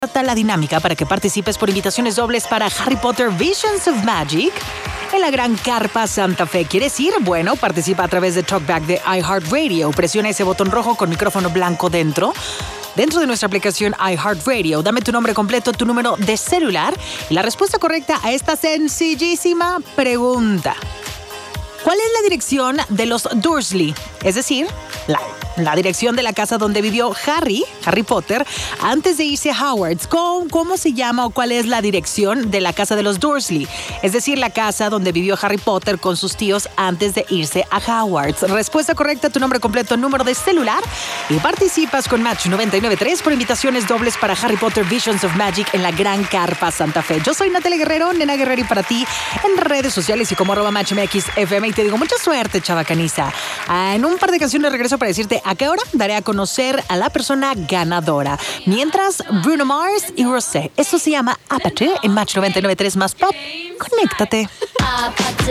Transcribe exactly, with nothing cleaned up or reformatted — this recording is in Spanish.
La dinámica para que participes por invitaciones dobles para Harry Potter Visions of Magic en la Gran Carpa Santa Fe. ¿Quieres ir? Bueno, participa a través de TalkBack de iHeartRadio. Presiona ese botón rojo con micrófono blanco dentro. Dentro de nuestra aplicación iHeartRadio, dame tu nombre completo, tu número de celular y la respuesta correcta a esta sencillísima pregunta. ¿Cuál es la dirección de los Dursley? Es decir, la, la dirección de la casa donde vivió Harry, Harry Potter, antes de irse a Hogwarts. ¿Cómo, ¿Cómo se llama o cuál es la dirección de la casa de los Dursley? Es decir, la casa donde vivió Harry Potter con sus tíos antes de irse a Hogwarts. Respuesta correcta, tu nombre completo, número de celular y participas con Match noventa y nueve punto tres por invitaciones dobles para Harry Potter Visions of Magic en la Gran Carpa Santa Fe. Yo soy Natalia Guerrero, Nena Guerrero, y para ti en redes sociales y como arroba MatchMXFM. Y te digo mucha suerte, chavacaniza. Ah, en un par de canciones regreso para decirte a qué hora daré a conocer a la persona ganadora. Mientras, Bruno Mars y Rosé. Eso se llama Apathy en Match noventa y nueve punto tres más Pop. Conéctate.